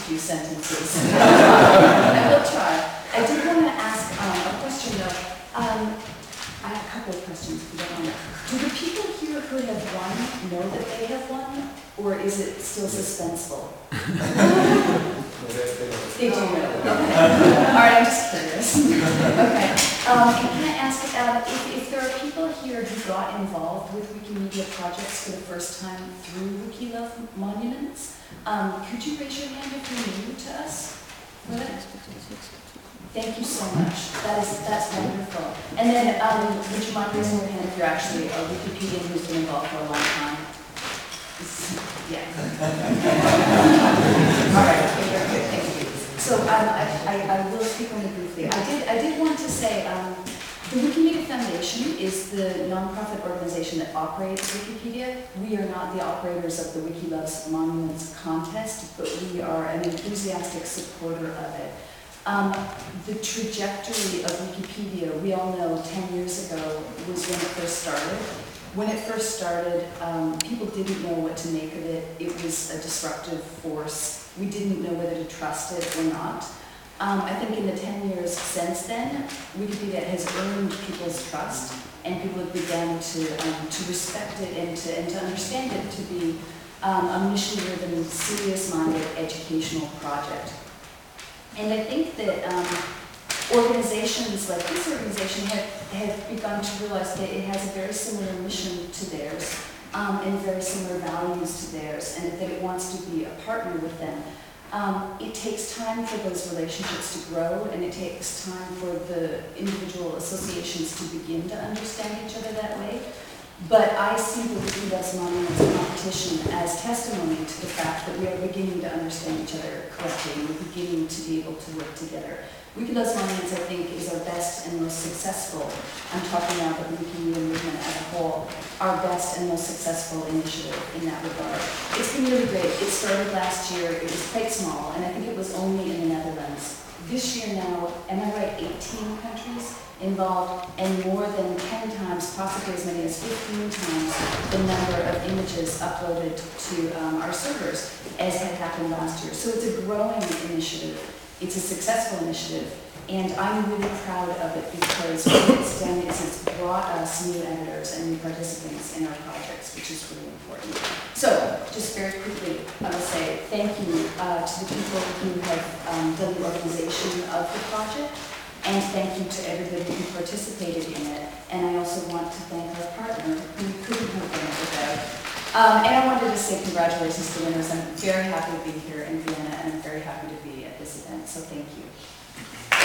few sentences. I will try. I did want to ask a question though. I have a couple of questions if you don't mind. Do the people here who have won know that they have won, or is it still suspenseful? They do know. Okay. All right, I'm just curious. Okay. And can I ask if there are people here who got involved with Wikimedia projects for the first time through WikiLove Monuments? Could you raise your hand if you're new to us? Thank you so much. That's wonderful. And then would you mind raising your hand if you're actually a Wikipedian who's been involved for a long time? Yeah. All right. Okay, very good. Thank you. So I will speak only briefly. I did want to say the Wikimedia Foundation is the nonprofit organization that operates Wikipedia. We are not the operators of the WikiLove's Monuments contest, but we are an enthusiastic supporter of it. The trajectory of Wikipedia, we all know 10 years ago was when it first started. When it first started, people didn't know what to make of it. It was a disruptive force. We didn't know whether to trust it or not. I think in the 10 years since then, Wikipedia has earned people's trust, and people have begun to respect it and to understand it to be a mission-driven, serious-minded educational project. And I think that organizations like this organization have begun to realize that it has a very similar mission to theirs and very similar values to theirs, and that it wants to be a partner with them. It takes time for those relationships to grow, and it takes time for the individual associations to begin to understand each other that way. But I see the WikiLove's Monuments competition as testimony to the fact that we are beginning to understand each other correctly, and we're beginning to be able to work together. WikiLove's Monuments, I think, is our best and most successful, I'm talking now about the Wikimedia movement as a whole, our best and most successful initiative in that regard. It's been really great. It started last year. It was quite small, and I think it was only in the Netherlands. This year now, am I right, 18 countries involved, and more than 10 times, possibly as many as 15 times, the number of images uploaded to our servers as had happened last year. So it's a growing initiative. It's a successful initiative, and I'm really proud of it because what it's done is it's brought us new editors and new participants in our projects, which is really important. So, just very quickly, I will say thank you to the people who have done the organization of the project, and thank you to everybody who participated in it. And I also want to thank our partner, who we couldn't have done it without. And I wanted to say congratulations to winners. I'm very happy to be here in Vienna, and I'm very happy to be at this event, so thank you.